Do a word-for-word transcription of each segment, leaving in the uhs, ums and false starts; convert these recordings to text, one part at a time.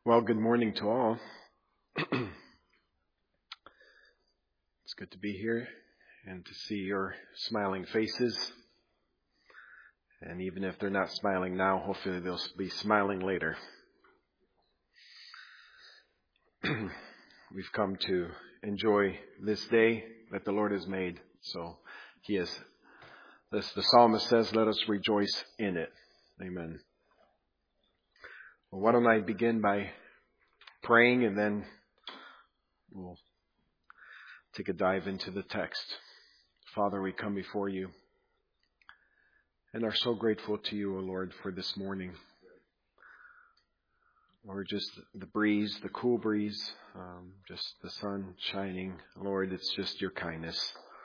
Well, good morning to all. It's good to be here and to see your smiling faces. And even if they're not smiling now, hopefully they'll be smiling later. We've come to enjoy this day that the Lord has made. So He has, as the psalmist says, let us rejoice in it. Amen. Well, why don't I begin by praying, and then we'll take a dive into the text. Father, we come before you and are so grateful to you, O Lord, for this morning. Lord, just the breeze, the cool breeze, um, just the sun shining. Lord, it's just your kindness.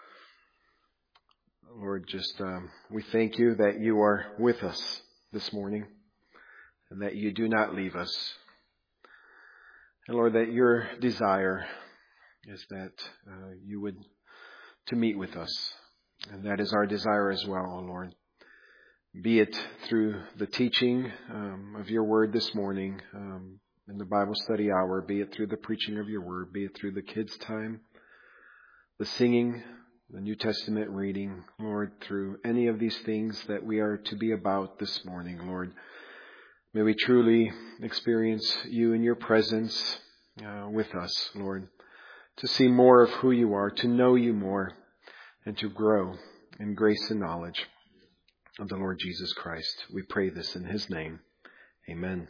Lord, just um, we thank you that you are with us this morning and that you do not leave us. And Lord, that your desire is that uh, you would to meet with us. And that is our desire as well, O Lord. Be it through the teaching um, of your word this morning um, in the Bible study hour, be it through the preaching of your word, be it through the kids' time, the singing, the New Testament reading, Lord, through any of these things that we are to be about this morning, Lord. May we truly experience you in your presence uh, with us, Lord, to see more of who you are, to know you more, and to grow in grace and knowledge of the Lord Jesus Christ. We pray this in His name. Amen.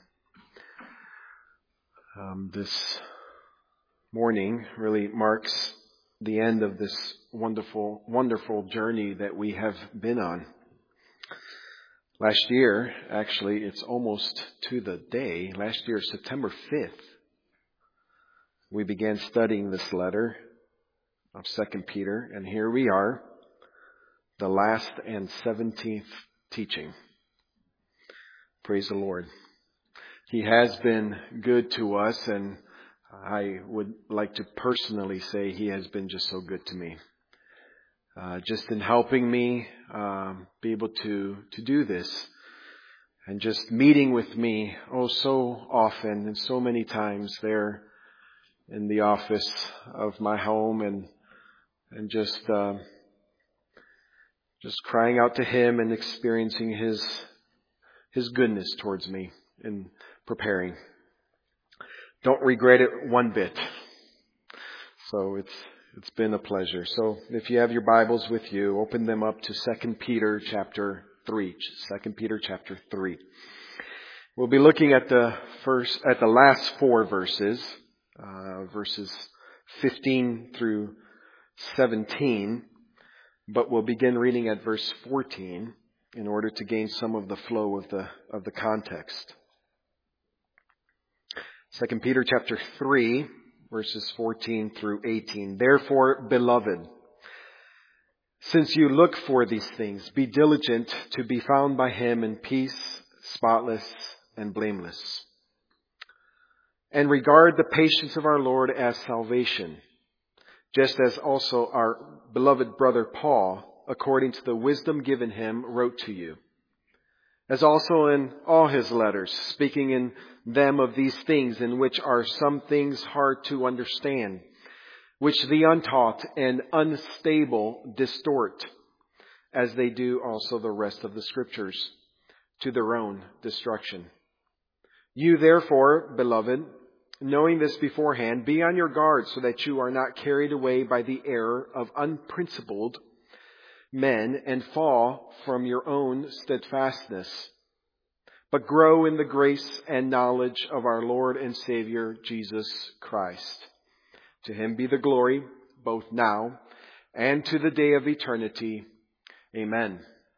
Um, this morning really marks the end of this wonderful, wonderful journey that we have been on. Last year, actually, it's almost to the day, last year, September fifth, we began studying this letter of Second Peter, and here we are, the last and seventeenth teaching. Praise the Lord. He has been good to us, and I would like to personally say He has been just so good to me. Uh, just in helping me um, be able to, to do this, and just meeting with me oh so often and so many times there in the office of my home, and and just uh, just crying out to Him and experiencing His His goodness towards me in preparing. Don't regret it one bit. So it's It's been a pleasure. So if you have your Bibles with you, open them up to Second Peter chapter three. Second Peter chapter three. We'll be looking at the first, at the last four verses, uh, verses fifteen through seventeen. But we'll begin reading at verse fourteen in order to gain some of the flow of the of the context. Second Peter chapter three. Verses fourteen through eighteen. Therefore, beloved, since you look for these things, be diligent to be found by Him in peace, spotless and blameless. And regard the patience of our Lord as salvation, just as also our beloved brother Paul, according to the wisdom given him, wrote to you. As also in all his letters, speaking in them of these things, in which are some things hard to understand, which the untaught and unstable distort, as they do also the rest of the Scriptures, to their own destruction. You therefore, beloved, knowing this beforehand, be on your guard so that you are not carried away by the error of unprincipled men and fall from your own steadfastness, but grow in the grace and knowledge of our Lord and Savior Jesus Christ. To Him be the glory, both now and to the day of eternity. Amen.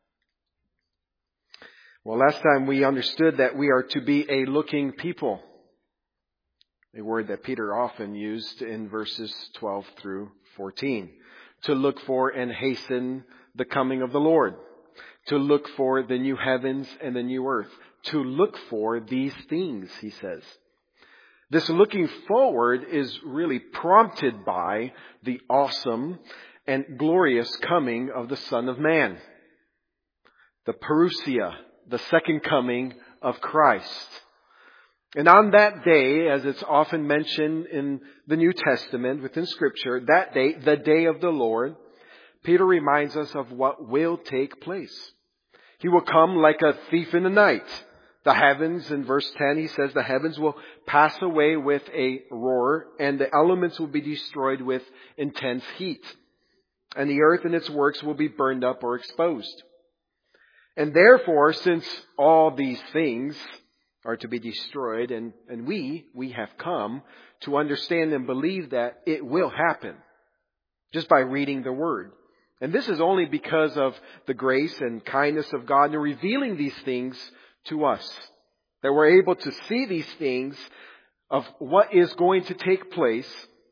Well, last time we understood that we are to be a looking people, a word that Peter often used in verses twelve through fourteen. To look for and hasten the coming of the Lord. To look for the new heavens and the new earth. To look for these things, he says. This looking forward is really prompted by the awesome and glorious coming of the Son of Man. The parousia, the second coming of Christ. And on that day, as it's often mentioned in the New Testament within Scripture, that day, the day of the Lord, Peter reminds us of what will take place. He will come like a thief in the night. The heavens, in verse ten, he says, the heavens will pass away with a roar, and the elements will be destroyed with intense heat. And the earth and its works will be burned up or exposed. And therefore, since all these things are to be destroyed, and, and we, we have come to understand and believe that it will happen just by reading the Word. And this is only because of the grace and kindness of God in revealing these things to us, that we're able to see these things of what is going to take place.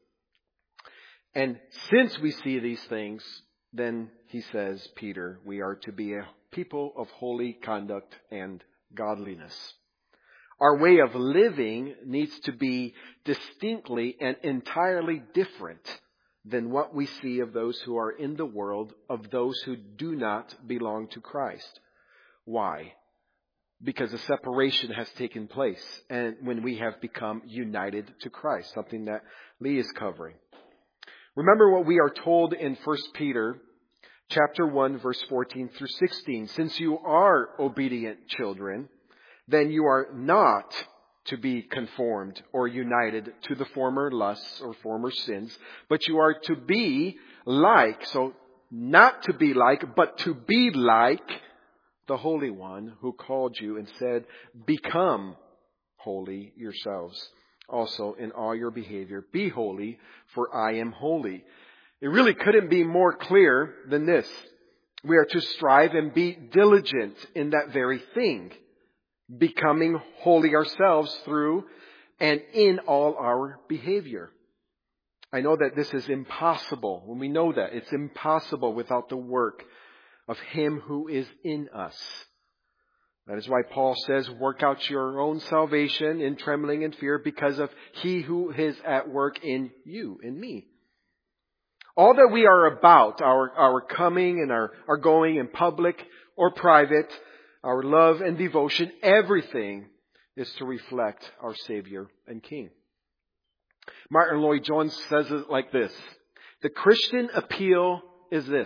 And since we see these things, then he says, Peter, we are to be a people of holy conduct and godliness. Our way of living needs to be distinctly and entirely different than what we see of those who are in the world, of those who do not belong to Christ. Why? Because a separation has taken place, and when we have become united to Christ, something that Lee is covering. Remember what we are told in First Peter chapter one, verse fourteen through sixteen. Since you are obedient children, then you are not to be conformed or united to the former lusts or former sins, but you are to be like, so not to be like, but to be like the Holy One who called you and said, become holy yourselves. Also in all your behavior, be holy, for I am holy. It really couldn't be more clear than this. We are to strive and be diligent in that very thing, becoming holy ourselves through and in all our behavior. I know that this is impossible. When we know that, it's impossible without the work of Him who is in us. That is why Paul says, work out your own salvation in trembling and fear because of He who is at work in you, in me. All that we are about, our, our coming and our, our going in public or private, our love and devotion, everything is to reflect our Savior and King. Martin Lloyd-Jones says it like this. The Christian appeal is this.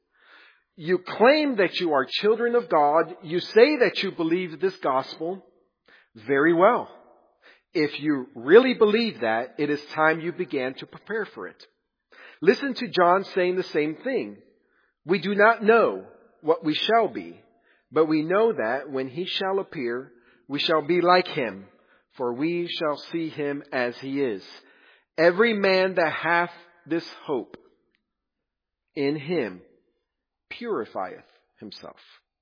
You claim that you are children of God. You say that you believe this gospel. Very well. If you really believe that, it is time you began to prepare for it. Listen to John saying the same thing. We do not know what we shall be, but we know that when He shall appear, we shall be like Him, for we shall see Him as He is. Every man that hath this hope in Him purifieth himself.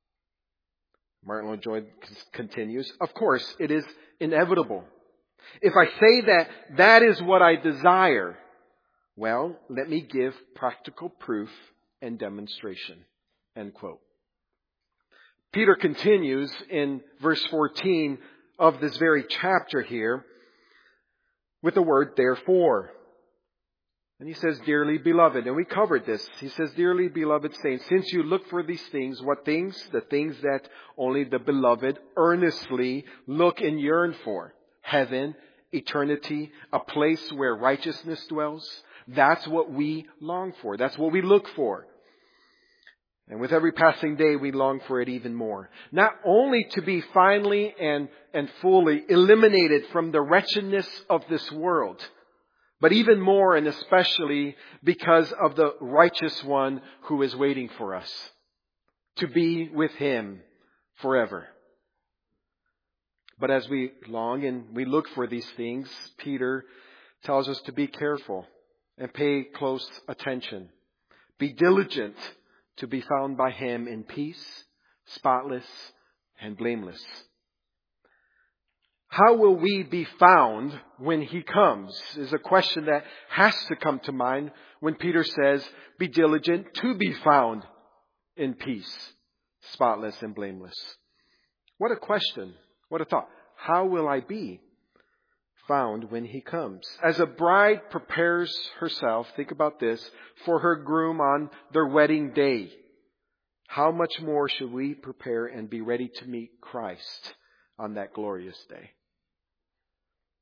Martin Lloyd-Jones continues, of course, it is inevitable. If I say that that is what I desire, well, let me give practical proof and demonstration. End quote. Peter continues in verse fourteen of this very chapter here with the word therefore. And he says, dearly beloved, and we covered this. He says, dearly beloved saints, since you look for these things, what things? The things that only the beloved earnestly look and yearn for. Heaven, eternity, a place where righteousness dwells. That's what we long for. That's what we look for. And with every passing day, we long for it even more. Not only to be finally and, and fully eliminated from the wretchedness of this world, but even more and especially because of the righteous one who is waiting for us. To be with Him forever. But as we long and we look for these things, Peter tells us to be careful and pay close attention. Be diligent to be found by Him in peace, spotless, and blameless. How will we be found when He comes is a question that has to come to mind when Peter says, be diligent to be found in peace, spotless, and blameless. What a question. What a thought. How will I be found when He comes? As a bride prepares herself, think about this, for her groom on their wedding day, how much more should we prepare and be ready to meet Christ on that glorious day?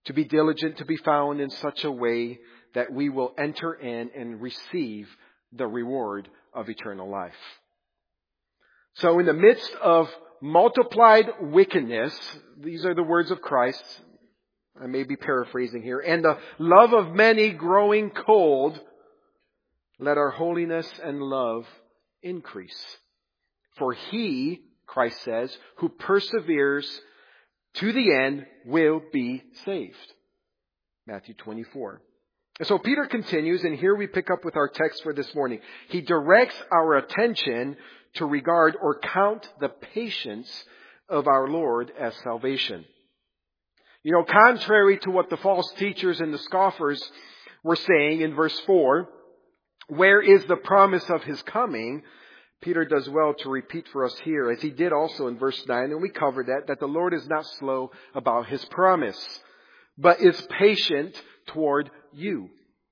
to be diligent, to be found in such a way that we will enter in and receive the reward of eternal life. So in the midst of multiplied wickedness, these are the words of Christ, I may be paraphrasing here, and the love of many growing cold, let our holiness and love increase. For he, Christ says, who perseveres to the end will be saved. Matthew twenty-four. And so Peter continues, and here we pick up with our text for this morning. He directs our attention to regard or count the patience of our Lord as salvation. You know, contrary to what the false teachers and the scoffers were saying in verse four, where is the promise of His coming? Peter does well to repeat for us here, as he did also in verse nine, and we covered that, that the Lord is not slow about His promise, but is patient toward you,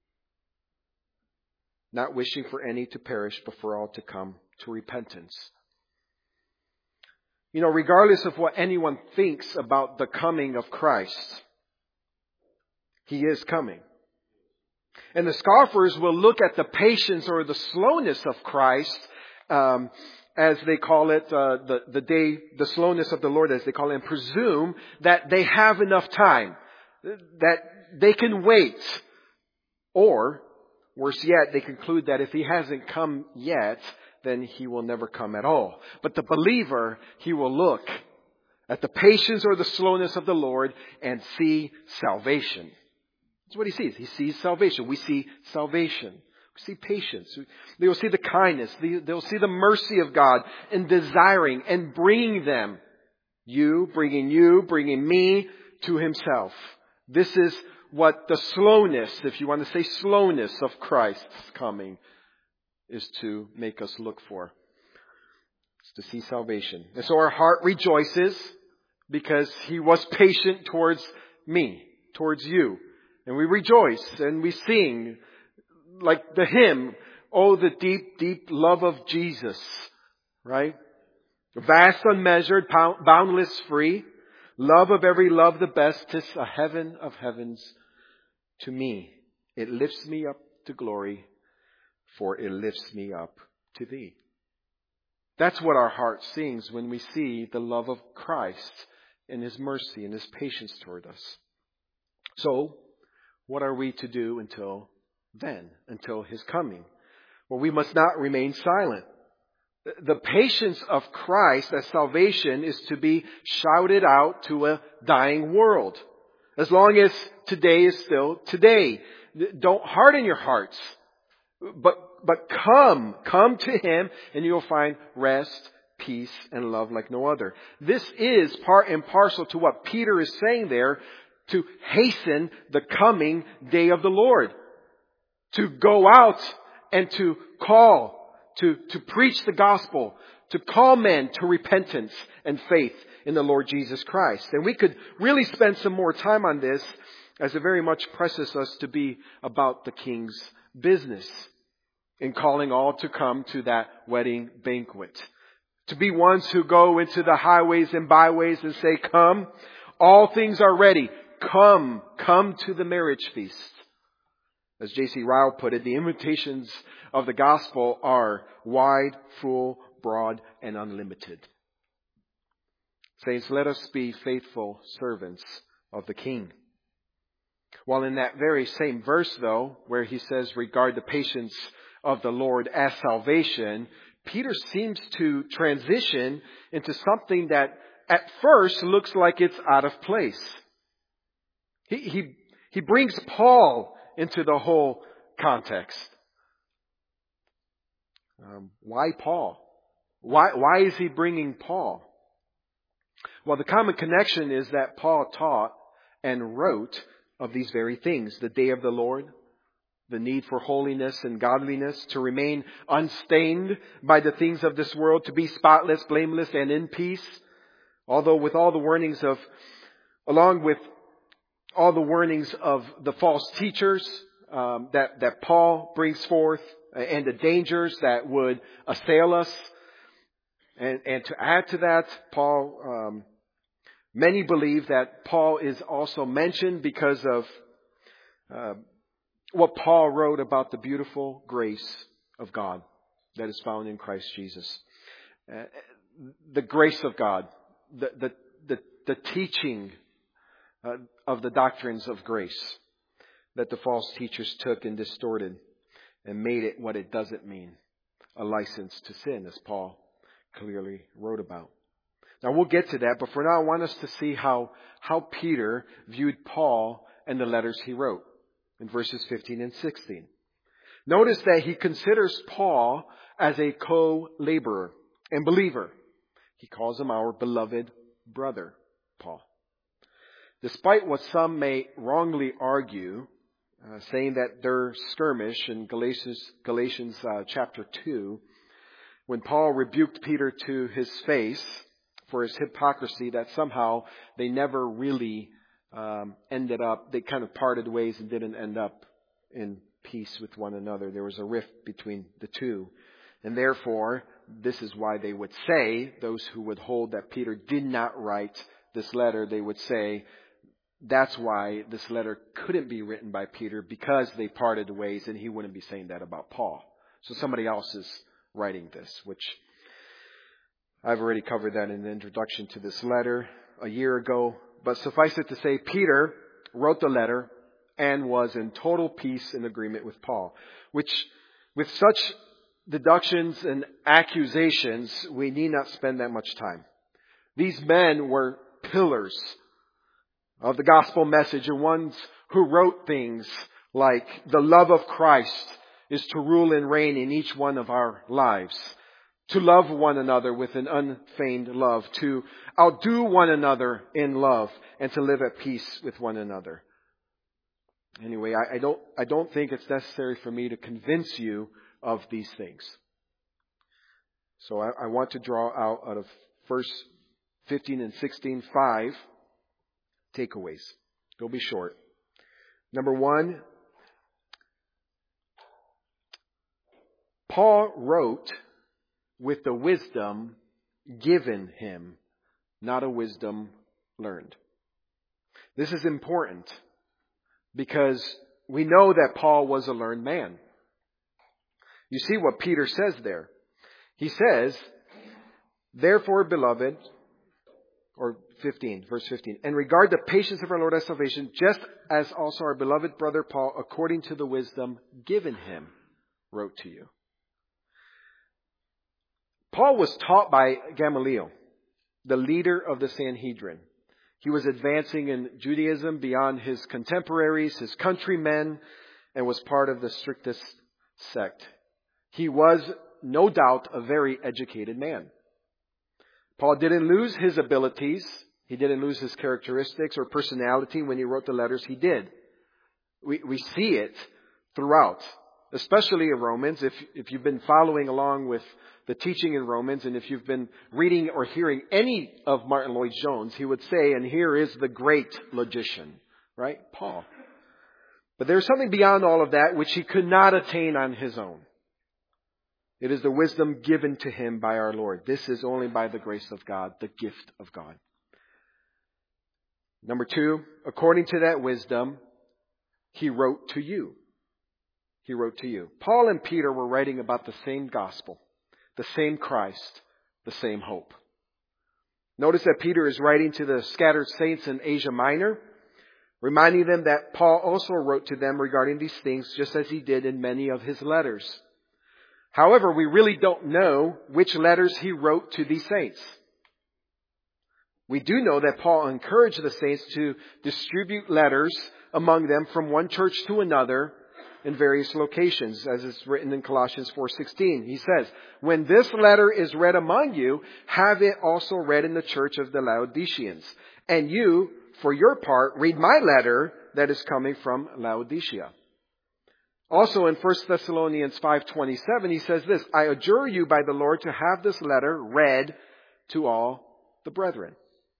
not wishing for any to perish, but for all to come to repentance. You know, regardless of what anyone thinks about the coming of Christ, He is coming. And the scoffers will look at the patience or the slowness of Christ, um, as they call it, uh, the, the day, the slowness of the Lord, as they call it, and presume that they have enough time, that they can wait. Or, worse yet, they conclude that if He hasn't come yet, then He will never come at all. But the believer, he will look at the patience or the slowness of the Lord and see salvation. That's what he sees. He sees salvation. We see salvation. We see patience. They will see the kindness. They will see the mercy of God in desiring and bringing them, you, bringing you, bringing me to Himself. This is what the slowness, if you want to say slowness of Christ's coming, is to make us look for. It's to see salvation. And so our heart rejoices because He was patient towards me, towards you. And we rejoice and we sing like the hymn, oh, the deep, deep love of Jesus, right? Vast, unmeasured, boundless, free. Love of every love the best. 'Tis a heaven of heavens to me. It lifts me up to glory, for it lifts me up to Thee. That's what our heart sings when we see the love of Christ and His mercy and His patience toward us. So, what are we to do until then, until His coming? Well, we must not remain silent. The patience of Christ as salvation is to be shouted out to a dying world. As long as today is still today. Don't harden your hearts. But, but come, come to Him and you'll find rest, peace, and love like no other. This is part and parcel to what Peter is saying there, to hasten the coming day of the Lord. To go out and to call, to, to preach the gospel, to call men to repentance and faith in the Lord Jesus Christ. And we could really spend some more time on this, as it very much presses us to be about the King's business in calling all to come to that wedding banquet. To be ones who go into the highways and byways and say, come, all things are ready. Come, come to the marriage feast. As J C Ryle put it, the invitations of the gospel are wide, full, broad, and unlimited. Saints, let us be faithful servants of the King. While in that very same verse, though, where he says, regard the patience of the Lord as salvation, Peter seems to transition into something that at first looks like it's out of place. He, he, he brings Paul into the whole context. Um, why Paul? Why, why is he bringing Paul? Well, the common connection is that Paul taught and wrote of these very things. The day of the Lord, the need for holiness and godliness, to remain unstained by the things of this world, to be spotless, blameless, and in peace. Although with all the warnings of, along with all the warnings of the false teachers um, that, that Paul brings forth, and the dangers that would assail us. And, and to add to that, Paul um, Many believe that Paul is also mentioned because of uh, what Paul wrote about the beautiful grace of God that is found in Christ Jesus. Uh, the grace of God, the the the, the teaching uh, of the doctrines of grace that the false teachers took and distorted and made it what it doesn't mean, a license to sin, as Paul clearly wrote about. Now we'll get to that, but for now I want us to see how, how Peter viewed Paul and the letters he wrote in verses fifteen and sixteen. Notice that he considers Paul as a co-laborer and believer. He calls him our beloved brother, Paul. Despite what some may wrongly argue, uh, saying that their skirmish in Galatians, Galatians uh, chapter two, when Paul rebuked Peter to his face for his hypocrisy, that somehow they never really um, ended up, they kind of parted ways and didn't end up in peace with one another. There was a rift between the two. And therefore, this is why they would say, those who would hold that Peter did not write this letter, they would say, that's why this letter couldn't be written by Peter, because they parted ways, and he wouldn't be saying that about Paul. So somebody else is writing this, which I've already covered that in the introduction to this letter a year ago. But suffice it to say, Peter wrote the letter and was in total peace and agreement with Paul, which with such deductions and accusations, we need not spend that much time. These men were pillars of the gospel message, and ones who wrote things like the love of Christ is to rule and reign in each one of our lives, to love one another with an unfeigned love, to outdo one another in love, and to live at peace with one another. Anyway, I, I don't I don't think it's necessary for me to convince you of these things. So I, I want to draw out out of verse fifteen and sixteen five takeaways. They'll be short. Number one, Paul wrote with the wisdom given him, not a wisdom learned. This is important because we know that Paul was a learned man. You see what Peter says there. He says, therefore, beloved, or fifteen, verse fifteen, and regard the patience of our Lord as salvation, just as also our beloved brother Paul, according to the wisdom given him, wrote to you. Paul was taught by Gamaliel, the leader of the Sanhedrin. He was advancing in Judaism beyond his contemporaries, his countrymen, and was part of the strictest sect. He was, no doubt, a very educated man. Paul didn't lose his abilities. He didn't lose his characteristics or personality when he wrote the letters he did. We, we see it throughout, especially in Romans. If, if you've been following along with the teaching in Romans, and if you've been reading or hearing any of Martin Lloyd-Jones, he would say, and here is the great logician, right? Paul. But there's something beyond all of that which he could not attain on his own. It is the wisdom given to him by our Lord. This is only by the grace of God, the gift of God. Number two, according to that wisdom, he wrote to you. He wrote to you. Paul and Peter were writing about the same gospel, the same Christ, the same hope. Notice that Peter is writing to the scattered saints in Asia Minor, reminding them that Paul also wrote to them regarding these things, just as he did in many of his letters. However, we really don't know which letters he wrote to these saints. We do know that Paul encouraged the saints to distribute letters among them from one church to another in various locations, as is written in Colossians four sixteen. He says, when this letter is read among you, have it also read in the church of the Laodiceans. And you, for your part, read my letter that is coming from Laodicea. Also in First Thessalonians five twenty-seven, he says this, I adjure you by the Lord to have this letter read to all the brethren.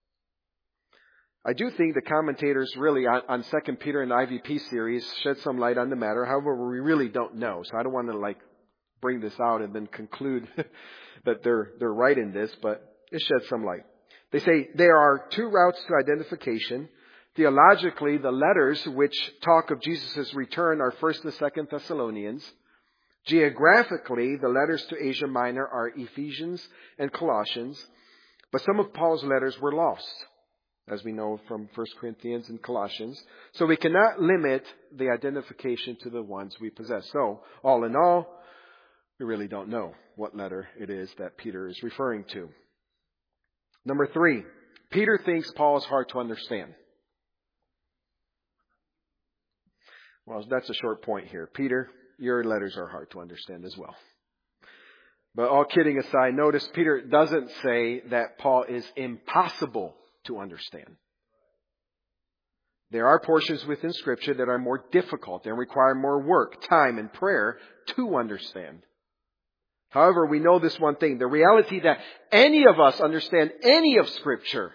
I do think the commentators really on, on Second Peter and I V P series shed some light on the matter. However, we really don't know. So I don't want to like bring this out and then conclude that they're they're right in this, but it sheds some light. They say there are two routes to identification. Theologically, the letters which talk of Jesus' return are First and Second Thessalonians. Geographically, the letters to Asia Minor are Ephesians and Colossians. But some of Paul's letters were lost, as we know from First Corinthians and Colossians. So we cannot limit the identification to the ones we possess. So, all in all, we really don't know what letter it is that Peter is referring to. Number three, Peter thinks Paul is hard to understand. Well, that's a short point here. Peter, your letters are hard to understand as well. But all kidding aside, notice Peter doesn't say that Paul is impossible to understand. There are portions within Scripture that are more difficult and require more work, time, and prayer to understand. However, we know this one thing, the reality that any of us understand any of Scripture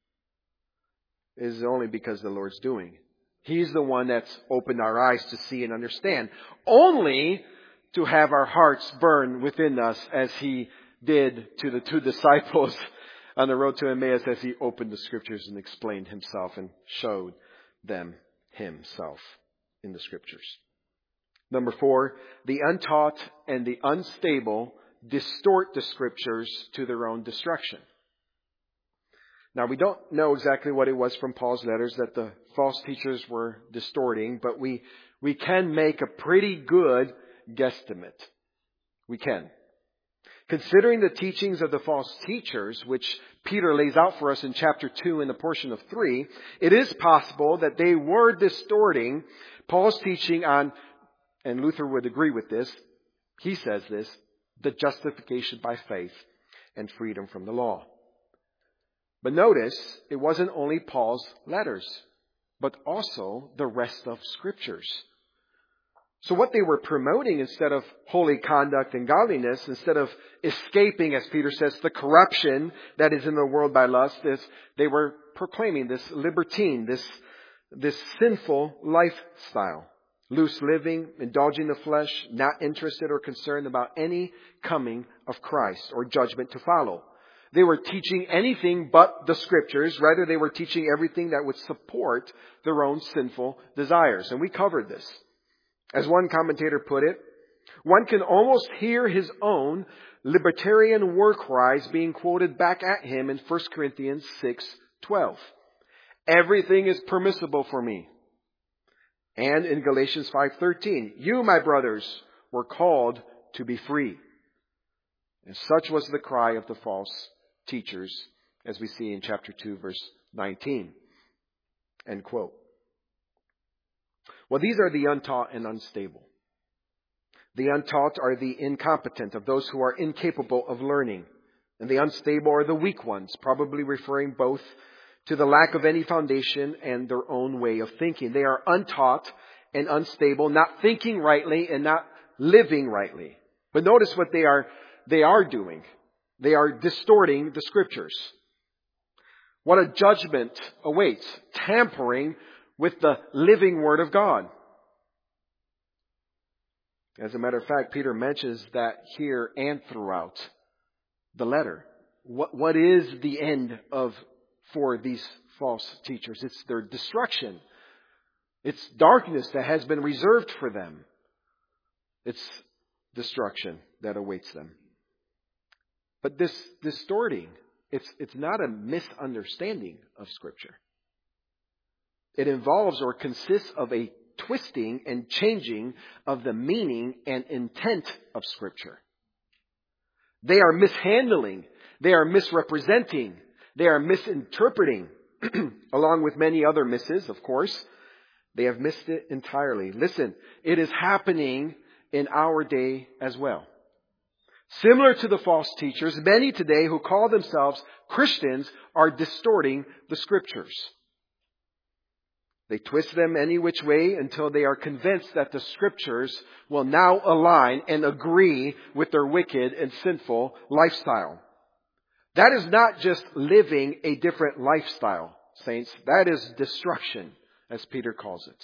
is only because the Lord's doing. He's the one that's opened our eyes to see and understand. Only to have our hearts burn within us as He did to the two disciples on the road to Emmaus as He opened the Scriptures and explained Himself and showed them Himself in the Scriptures. Number four, the untaught and the unstable distort the Scriptures to their own destruction. Now, we don't know exactly what it was from Paul's letters that the false teachers were distorting, but we, we can make a pretty good guesstimate. We can. Considering the teachings of the false teachers, which Peter lays out for us in chapter two and the portion of three, it is possible that they were distorting Paul's teaching on, and Luther would agree with this, he says this, the justification by faith and freedom from the law. But notice, it wasn't only Paul's letters, but also the rest of Scriptures. So what they were promoting instead of holy conduct and godliness, instead of escaping, as Peter says, the corruption that is in the world by lust, is they were proclaiming this libertine, this, this sinful lifestyle. Loose living, indulging the flesh, not interested or concerned about any coming of Christ or judgment to follow. They were teaching anything but the Scriptures. Rather, they were teaching everything that would support their own sinful desires. And we covered this. As one commentator put it, one can almost hear his own libertarian war cries being quoted back at him in First Corinthians six twelve. Everything is permissible for me. And in Galatians five thirteen, you, my brothers, were called to be free. And such was the cry of the false teachers, as we see in chapter two, verse nineteen. End quote. Well, these are the untaught and unstable. The untaught are the incompetent, of those who are incapable of learning. And the unstable are the weak ones, probably referring both to the lack of any foundation and their own way of thinking. They are untaught and unstable, not thinking rightly and not living rightly. But notice what they are, they are doing. They are distorting the Scriptures. What a judgment awaits, tampering with the living Word of God. As a matter of fact, Peter mentions that here and throughout the letter. What, what is the end of for these false teachers? It's their destruction. It's darkness that has been reserved for them. It's destruction that awaits them. But this distorting, it's, it's not a misunderstanding of Scripture. It involves or consists of a twisting and changing of the meaning and intent of Scripture. They are mishandling. They are misrepresenting. They are misinterpreting, along with many other misses, of course. They have missed it entirely. Listen, it is happening in our day as well. Similar to the false teachers, many today who call themselves Christians are distorting the Scriptures. They twist them any which way until they are convinced that the Scriptures will now align and agree with their wicked and sinful lifestyle. That is not just living a different lifestyle, saints. That is destruction, as Peter calls it.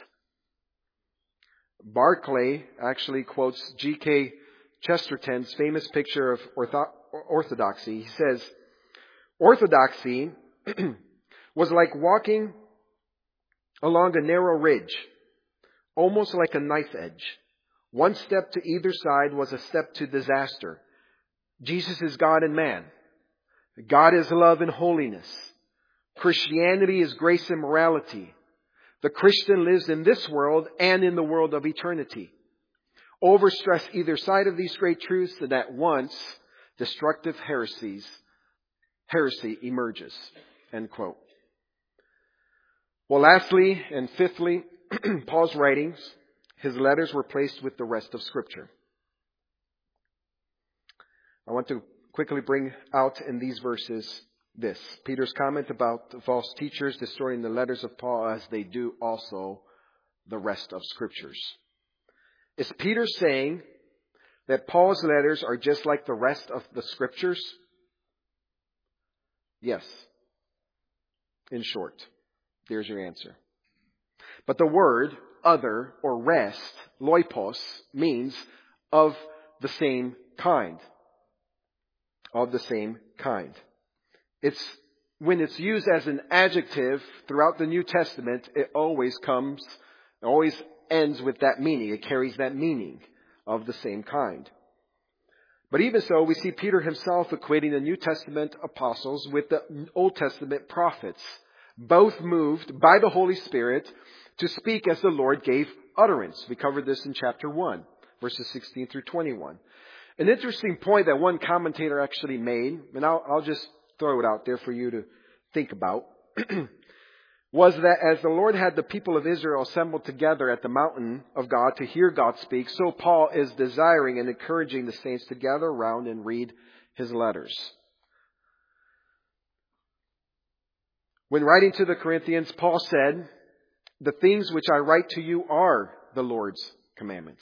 Barclay actually quotes G K Chesterton's famous picture of ortho- orthodoxy. He says, orthodoxy was like walking along a narrow ridge, almost like a knife edge. One step to either side was a step to disaster. Jesus is God and man. God is love and holiness. Christianity is grace and morality. The Christian lives in this world and in the world of eternity. Overstress either side of these great truths, and at once destructive heresies, heresy emerges. End quote. Well, lastly and fifthly, Paul's writings, his letters were placed with the rest of Scripture. I want to quickly bring out in these verses this. Peter's comment about the false teachers destroying the letters of Paul as they do also the rest of Scriptures. Is Peter saying that Paul's letters are just like the rest of the Scriptures? Yes. In short, there's your answer. But the word other or rest, loipos, means of the same kind. Of the same kind. It's when it's used as an adjective throughout the New Testament, it always comes, it always ends with that meaning. It carries that meaning of the same kind. But even so, we see Peter himself equating the New Testament apostles with the Old Testament prophets, both moved by the Holy Spirit to speak as the Lord gave utterance. We covered this in chapter one, verses sixteen through twenty-one. An interesting point that one commentator actually made, and I'll, I'll just throw it out there for you to think about, was that as the Lord had the people of Israel assembled together at the mountain of God to hear God speak, so Paul is desiring and encouraging the saints to gather around and read his letters. When writing to the Corinthians, Paul said, "The things which I write to you are the Lord's commandments."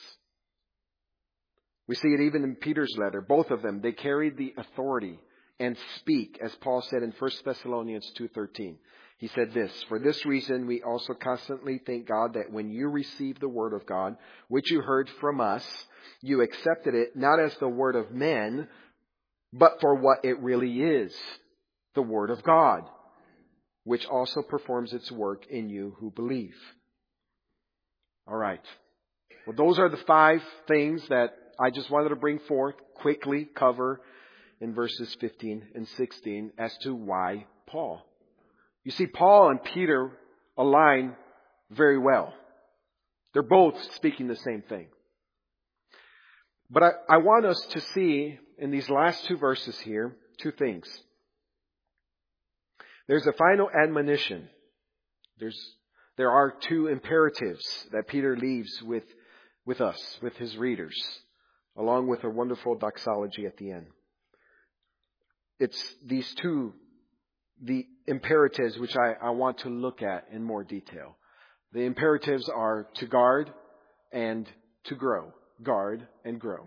We see it even in Peter's letter. Both of them, they carried the authority and speak, as Paul said in First Thessalonians two thirteen. He said this, "For this reason we also constantly thank God that when you received the word of God, which you heard from us, you accepted it not as the word of men, but for what it really is, the word of God, which also performs its work in you who believe." All right. Well, those are the five things that I just wanted to bring forth, quickly cover in verses fifteen and sixteen as to why Paul. You see, Paul and Peter align very well. They're both speaking the same thing. But I, I want us to see in these last two verses here, two things. There's a final admonition. There's, there are two imperatives that Peter leaves with, with us, with his readers, along with a wonderful doxology at the end. It's these two, the imperatives, which I, I want to look at in more detail. The imperatives are to guard and to grow. Guard and grow.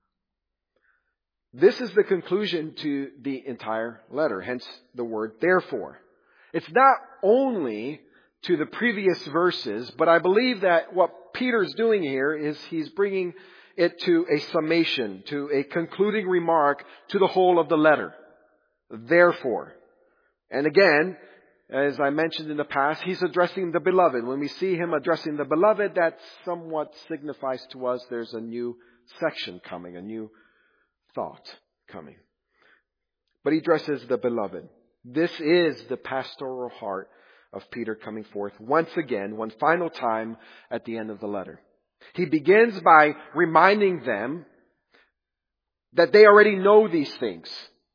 This is the conclusion to the entire letter, hence the word therefore. It's not only to the previous verses, but I believe that what Peter's doing here is he's bringing it to a summation, to a concluding remark to the whole of the letter. Therefore. And again, as I mentioned in the past, he's addressing the beloved. When we see him addressing the beloved, that somewhat signifies to us there's a new section coming, a new thought coming. But he addresses the beloved. This is the pastoral heart of Peter coming forth once again, one final time at the end of the letter. He begins by reminding them that they already know these things.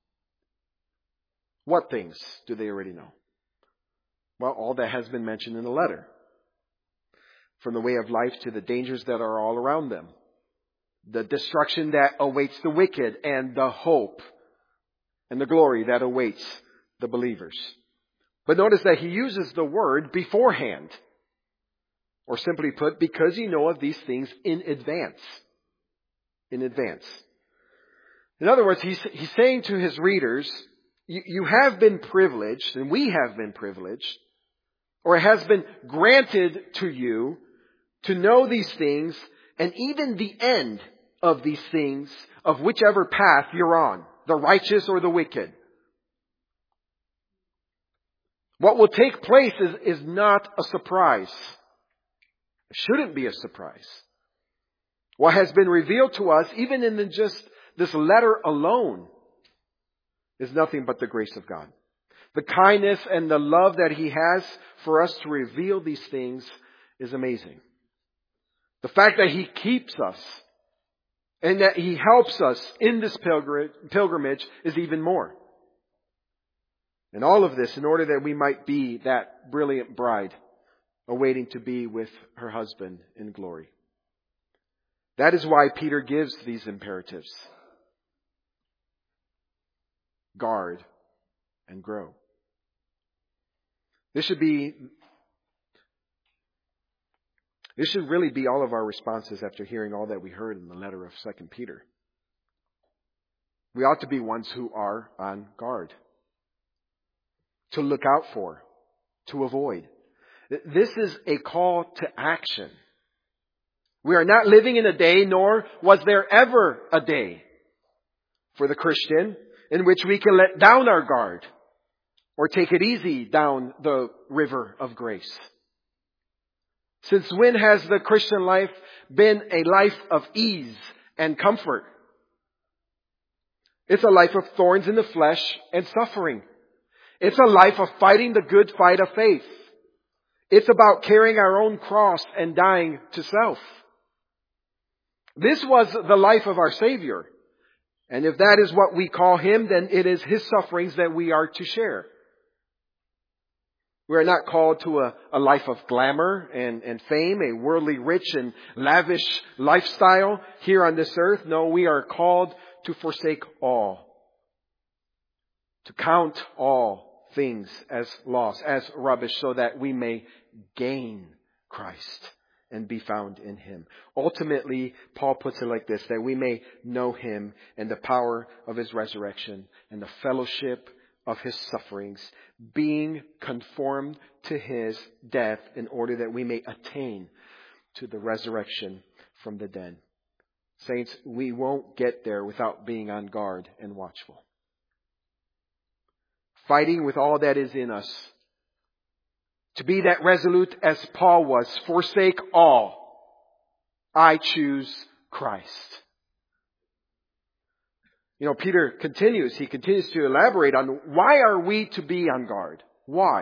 What things do they already know? Well, all that has been mentioned in the letter. From the way of life to the dangers that are all around them. The destruction that awaits the wicked and the hope and the glory that awaits the believers. But notice that he uses the word beforehand. Or simply put, because you know of these things in advance. In advance. In other words, he's, he's saying to his readers, you, you have been privileged, and we have been privileged, or it has been granted to you to know these things, and even the end of these things, of whichever path you're on, the righteous or the wicked. What will take place is, is not a surprise. It shouldn't be a surprise. What has been revealed to us, even in the just this letter alone, is nothing but the grace of God. The kindness and the love that He has for us to reveal these things is amazing. The fact that He keeps us and that He helps us in this pilgrimage is even more. And all of this in order that we might be that brilliant bride awaiting to be with her husband in glory. That is why Peter gives these imperatives. Guard and grow. This should be, this should really be all of our responses after hearing all that we heard in the letter of Second Peter. We ought to be ones who are on guard. To look out for. To avoid. This is a call to action. We are not living in a day, nor was there ever a day for the Christian in which we can let down our guard or take it easy down the river of grace. Since when has the Christian life been a life of ease and comfort? It's a life of thorns in the flesh and suffering. It's a life of fighting the good fight of faith. It's about carrying our own cross and dying to self. This was the life of our Savior. And if that is what we call Him, then it is His sufferings that we are to share. We are not called to a, a life of glamour and, and fame, a worldly rich and lavish lifestyle here on this earth. No, we are called to forsake all. To count all things as loss, as rubbish, so that we may gain Christ and be found in Him. Ultimately, Paul puts it like this, that we may know Him and the power of His resurrection and the fellowship of His sufferings, being conformed to His death in order that we may attain to the resurrection from the dead. Saints, we won't get there without being on guard and watchful. Fighting with all that is in us. To be that resolute as Paul was. Forsake all. I choose Christ. You know, Peter continues. He continues to elaborate on why are we to be on guard? Why?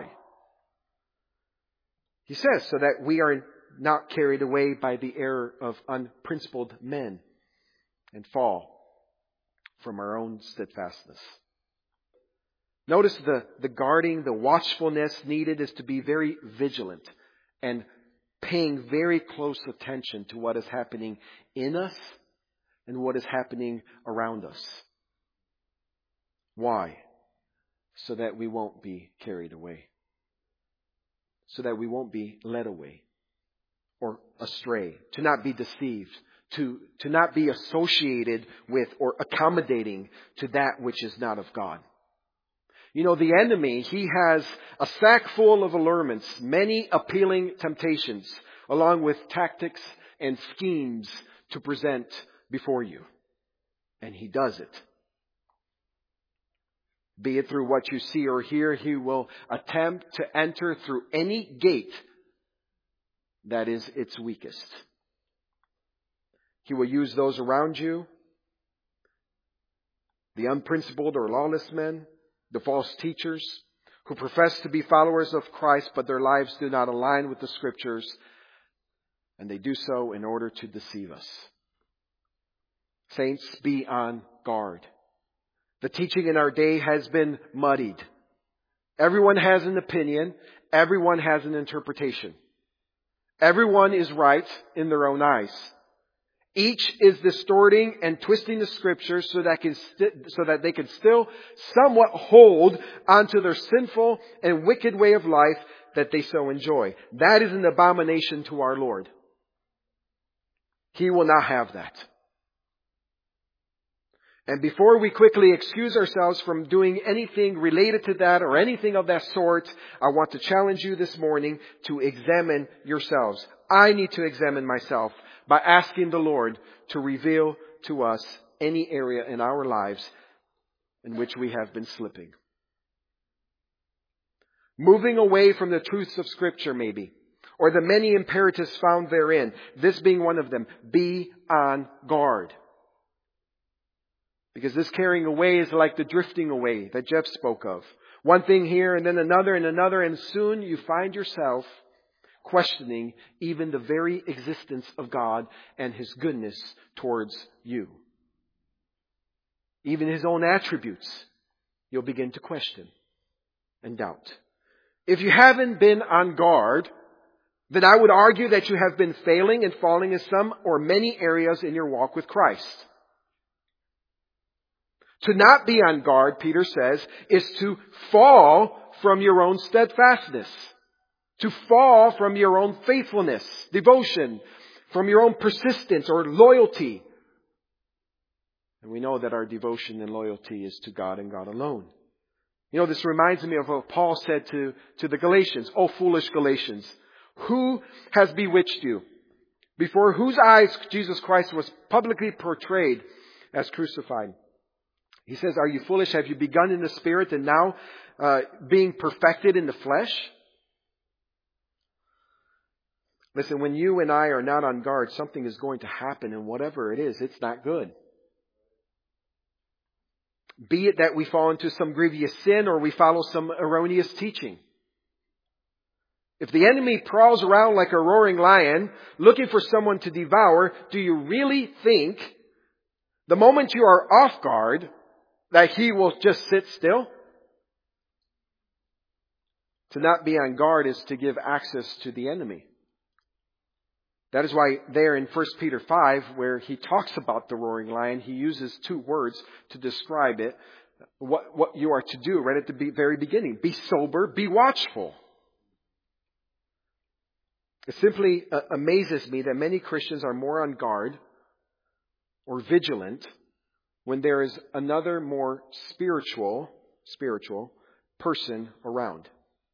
He says, so that we are not carried away by the error of unprincipled men and fall from our own steadfastness. Notice the, the guarding, the watchfulness needed is to be very vigilant and paying very close attention to what is happening in us and what is happening around us. Why? So that we won't be carried away. So that we won't be led away or astray. To not be deceived. To, to not be associated with or accommodating to that which is not of God. You know, the enemy, he has a sack full of allurements, many appealing temptations, along with tactics and schemes to present before you. And he does it. Be it through what you see or hear, he will attempt to enter through any gate that is its weakest. He will use those around you, the unprincipled or lawless men, the false teachers who profess to be followers of Christ, but their lives do not align with the Scriptures, and they do so in order to deceive us. Saints, be on guard. The teaching in our day has been muddied. Everyone has an opinion. Everyone has an interpretation. Everyone is right in their own eyes. Each is distorting and twisting the Scriptures so that, can st- so that they can still somewhat hold onto their sinful and wicked way of life that they so enjoy. That is an abomination to our Lord. He will not have that. And before we quickly excuse ourselves from doing anything related to that or anything of that sort, I want to challenge you this morning to examine yourselves. I need to examine myself by asking the Lord to reveal to us any area in our lives in which we have been slipping. Moving away from the truths of Scripture maybe. Or the many imperatives found therein. This being one of them. Be on guard. Because this carrying away is like the drifting away that Jeff spoke of. One thing here and then another and another, and soon you find yourself questioning even the very existence of God and His goodness towards you. Even His own attributes, you'll begin to question and doubt. If you haven't been on guard, then I would argue that you have been failing and falling in some or many areas in your walk with Christ. To not be on guard, Peter says, is to fall from your own steadfastness. To fall from your own faithfulness, devotion, from your own persistence or loyalty. And we know that our devotion and loyalty is to God and God alone. You know, this reminds me of what Paul said to, to the Galatians. "O foolish Galatians, who has bewitched you? Before whose eyes Jesus Christ was publicly portrayed as crucified." He says, "Are you foolish? Have you begun in the Spirit and now uh, being perfected in the flesh?" Listen, when you and I are not on guard, something is going to happen, and whatever it is, it's not good. Be it that we fall into some grievous sin or we follow some erroneous teaching. If the enemy prowls around like a roaring lion, looking for someone to devour, do you really think the moment you are off guard that he will just sit still? To not be on guard is to give access to the enemy. That is why there in First Peter five, where he talks about the roaring lion, he uses two words to describe it. What, what you are to do right at the very beginning. Be sober, be watchful. It simply uh, amazes me that many Christians are more on guard or vigilant when there is another more spiritual, spiritual person around.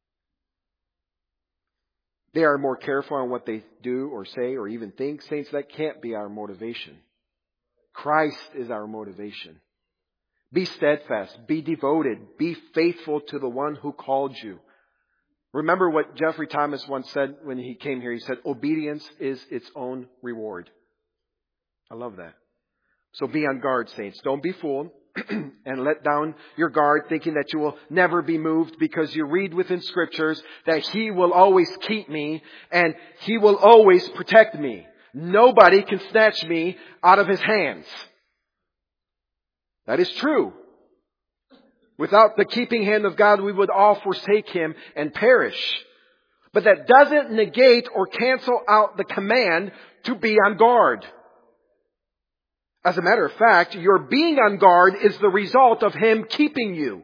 They are more careful on what they do or say or even think. Saints, that can't be our motivation. Christ is our motivation. Be steadfast. Be devoted. Be faithful to the one who called you. Remember what Jeffrey Thomas once said when he came here. He said, obedience is its own reward. I love that. So be on guard, saints. Don't be fooled and let down your guard thinking that you will never be moved because you read within scriptures that He will always keep me and He will always protect me. Nobody can snatch me out of His hands. That is true. Without the keeping hand of God, we would all forsake Him and perish. But that doesn't negate or cancel out the command to be on guard. As a matter of fact, your being on guard is the result of Him keeping you.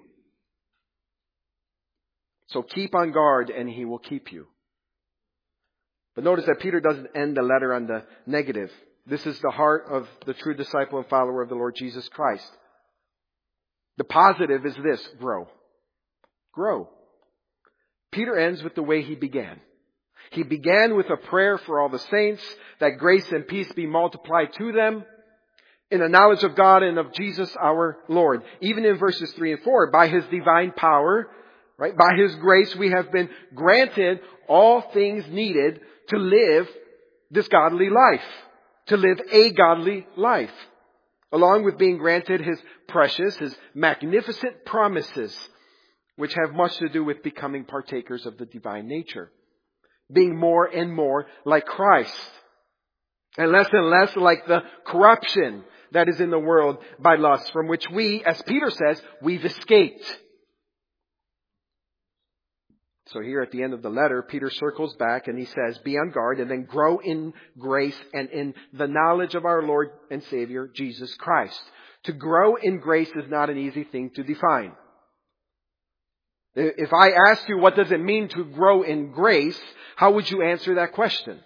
So keep on guard and He will keep you. But notice that Peter doesn't end the letter on the negative. This is the heart of the true disciple and follower of the Lord Jesus Christ. The positive is this: grow. Grow. Peter ends with the way he began. He began with a prayer for all the saints, that grace and peace be multiplied to them in the knowledge of God and of Jesus our Lord. Even in verses three and four, by His divine power, right, by His grace we have been granted all things needed to live this godly life. To live a godly life. Along with being granted His precious, His magnificent promises, which have much to do with becoming partakers of the divine nature. Being more and more like Christ. And less and less like the corruption that is in the world by lust, from which we, as Peter says, we've escaped. So here at the end of the letter, Peter circles back and he says, be on guard and then grow in grace and in the knowledge of our Lord and Savior, Jesus Christ. To grow in grace is not an easy thing to define. If I asked you what does it mean to grow in grace, how would you answer that question?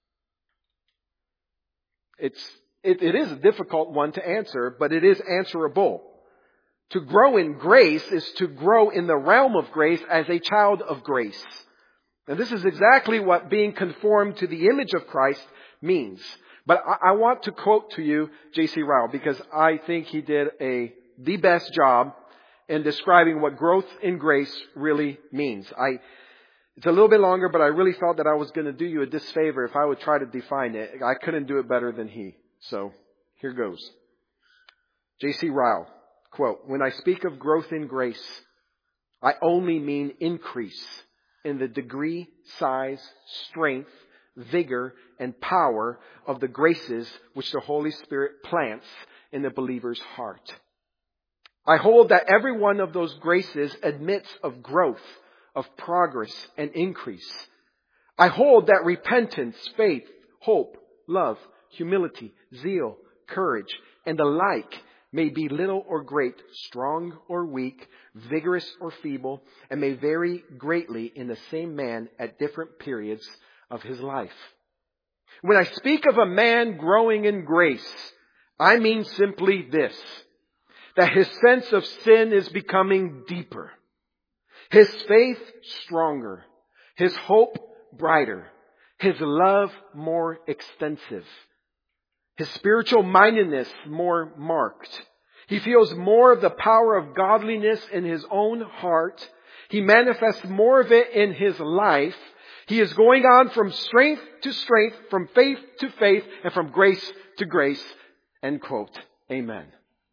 It's, it, it is a difficult one to answer, but it is answerable. To grow in grace is to grow in the realm of grace as a child of grace. And this is exactly what being conformed to the image of Christ means. But I, I want to quote to you J C Ryle because I think he did a the best job in describing what growth in grace really means. I, it's a little bit longer, but I really felt that I was going to do you a disfavor if I would try to define it. I couldn't do it better than he. So here goes. J C Ryle, quote, "When I speak of growth in grace, I only mean increase in the degree, size, strength, vigor, and power of the graces which the Holy Spirit plants in the believer's heart. I hold that every one of those graces admits of growth, of progress, and increase. I hold that repentance, faith, hope, love, humility, zeal, courage, and the like may be little or great, strong or weak, vigorous or feeble, and may vary greatly in the same man at different periods of his life. When I speak of a man growing in grace, I mean simply this, that his sense of sin is becoming deeper, his faith stronger, his hope brighter, his love more extensive, his spiritual mindedness more marked. He feels more of the power of godliness in his own heart. He manifests more of it in his life. He is going on from strength to strength, from faith to faith, and from grace to grace." End quote. Amen.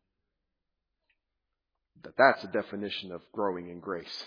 That's a definition of growing in grace.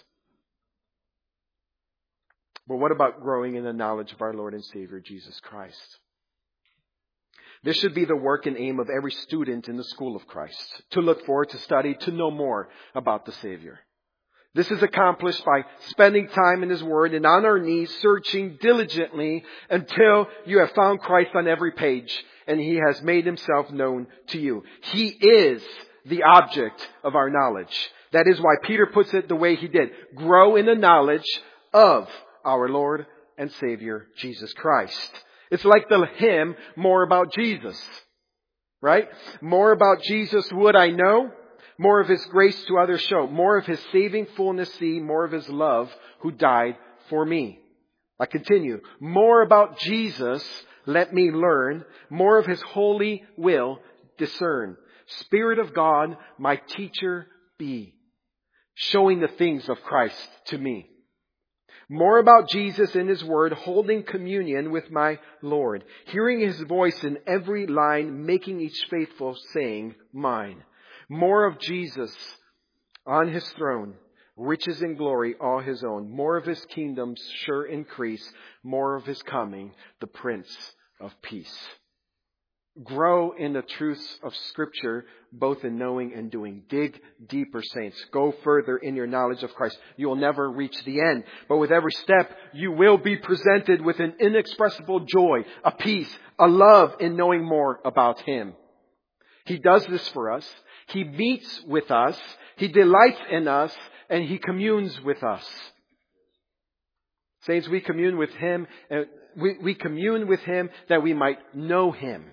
But what about growing in the knowledge of our Lord and Savior, Jesus Christ? This should be the work and aim of every student in the school of Christ, to look forward, to study, to know more about the Savior. This is accomplished by spending time in His Word and on our knees searching diligently until you have found Christ on every page and He has made Himself known to you. He is the object of our knowledge. That is why Peter puts it the way he did. Grow in the knowledge of our Lord and Savior, Jesus Christ. It's like the hymn, More About Jesus. Right? More about Jesus would I know. More of His grace to others show. More of His saving fullness see. More of His love who died for me. I continue. More about Jesus let me learn. More of His holy will discern. Spirit of God, my teacher be. Showing the things of Christ to me. More about Jesus in His Word, holding communion with my Lord. Hearing His voice in every line, making each faithful saying mine. More of Jesus on His throne, riches and glory all His own. More of His kingdom's sure increase. More of His coming, the Prince of Peace. Grow in the truths of Scripture, both in knowing and doing. Dig deeper, saints. Go further in your knowledge of Christ. You will never reach the end. But with every step, you will be presented with an inexpressible joy, a peace, a love in knowing more about Him. He does this for us. He meets with us. He delights in us. And He communes with us. Saints, we commune with Him. And we, we commune with Him that we might know Him.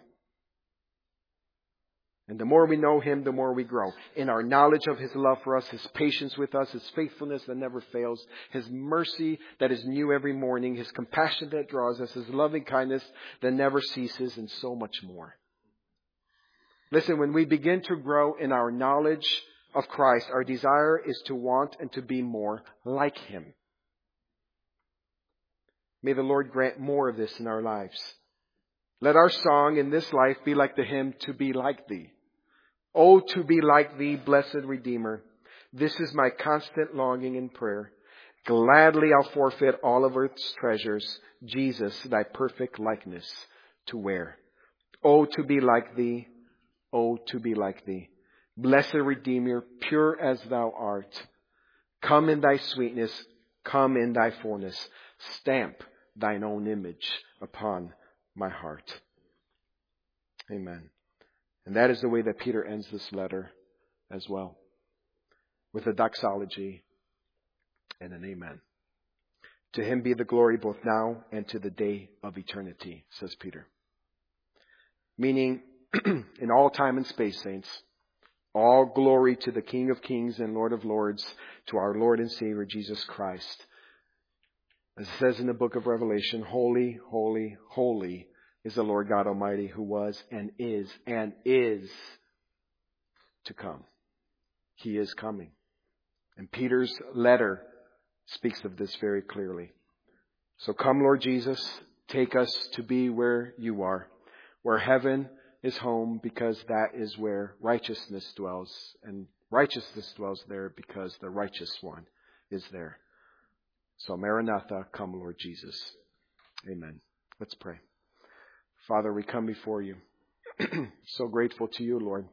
And the more we know Him, the more we grow. In our knowledge of His love for us, His patience with us, His faithfulness that never fails, His mercy that is new every morning, His compassion that draws us, His loving kindness that never ceases, and so much more. Listen, when we begin to grow in our knowledge of Christ, our desire is to want and to be more like Him. May the Lord grant more of this in our lives. Let our song in this life be like the hymn, To Be Like Thee. Oh, to be like Thee, blessed Redeemer. This is my constant longing and prayer. Gladly I'll forfeit all of earth's treasures, Jesus, Thy perfect likeness to wear. Oh, to be like Thee. Oh, to be like Thee. Blessed Redeemer, pure as Thou art. Come in Thy sweetness, come in Thy fullness. Stamp Thine own image upon my heart. Amen. And that is the way that Peter ends this letter as well. With a doxology and an amen. To Him be the glory both now and to the day of eternity, says Peter. Meaning, in all time and space, saints, all glory to the King of Kings and Lord of Lords, to our Lord and Savior, Jesus Christ. As it says in the book of Revelation, holy, holy, holy is the Lord God Almighty, who was and is and is to come. He is coming. And Peter's letter speaks of this very clearly. So come, Lord Jesus, take us to be where you are, where heaven is home, because that is where righteousness dwells. And righteousness dwells there because the righteous one is there. So Maranatha, come, Lord Jesus. Amen. Let's pray. Father, we come before you. So grateful to you, Lord,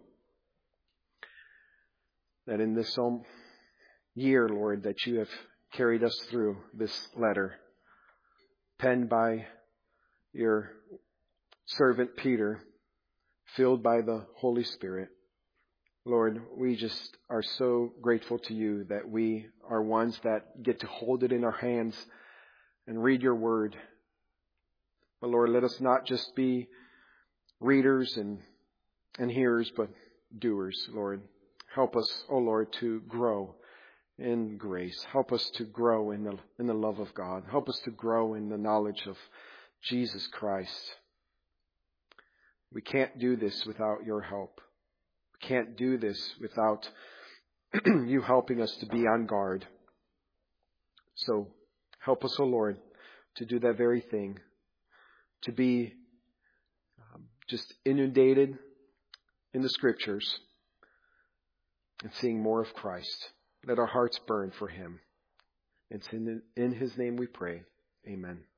that in this year, Lord, that you have carried us through this letter penned by your servant Peter, filled by the Holy Spirit. Lord, we just are so grateful to you that we are ones that get to hold it in our hands and read your word. But Lord, let us not just be readers and, and hearers, but doers, Lord. Help us, oh Lord, to grow in grace. Help us to grow in the, in the love of God. Help us to grow in the knowledge of Jesus Christ. We can't do this without your help. We can't do this without you helping us to be on guard. So help us, O Lord, to do that very thing, to be um, just inundated in the Scriptures and seeing more of Christ. Let our hearts burn for Him. It's in, in His name we pray. Amen.